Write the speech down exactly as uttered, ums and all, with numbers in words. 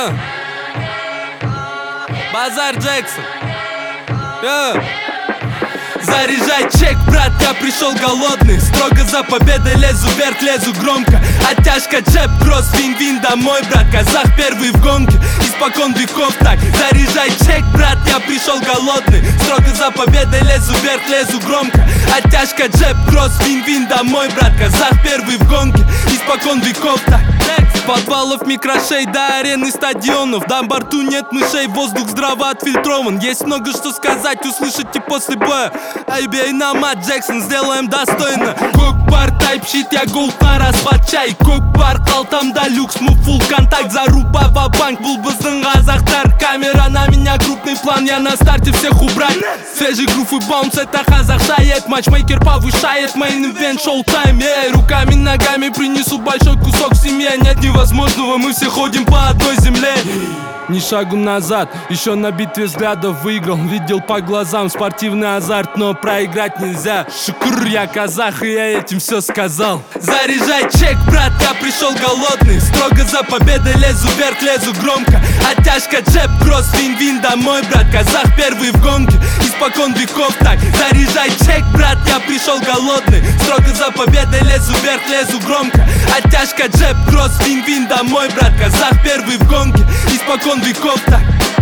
Yeah. Базар Джексон. Yeah. Заряжай чек, брат, я пришел голодный. Строго за победой лезу вверх, лезу громко. Оттяжка, джеб, кросс, вин-вин домой, брат. Казах первый в гонке, испокон веков так. Заряжай чек, брат, я пришел голодный. Строго за победой лезу вверх, лезу громко. Оттяжка, джеб, кросс, вин-вин домой, брат. Казах первый в гонке, испокон веков так. Подвалов, микрошей до арены стадионов. На борту нет мышей, воздух здраво отфильтрован. Есть много что сказать, услышите после боя. Ай, бей на мат, Джексон, сделаем достойно. Кок-бар, тайп-щит, я голд на расхват чай. Кок-бар, қалтам да люкс, мы фулл контакт. Заруба ва-банк, бұл біздің қазақтар. Камера на меня, крупный план, я на старте всех убрать. Свежий грув и баунс, это казахшает. Матчмейкер повышает, мейн-ивент, шоу-тайм. Эй, руками, ногами принесу большой кусок в семье. Нет невозможного, мы все ходим по одной земле. Ни шагу назад, еще на битве взглядов выиграл. Видел по глазам спортивный азарт, но проиграть нельзя. Шукур, я казах, и я этим все сказал. Заряжай чек, брат, я пришел голодный. Строго за победой лезу вверх, лезу громко. Оттяжка, джеб, кросс, вин-вин домой, брат. Казах первый в гонке, испокон веков так. Заряжай чек, брат, я пришел голодный. Строго за победой лезу вверх, лезу громко. Оттяжка, джеб, кросс, вин-вин домой, брат. Казах первый в гонке, испокон веков так.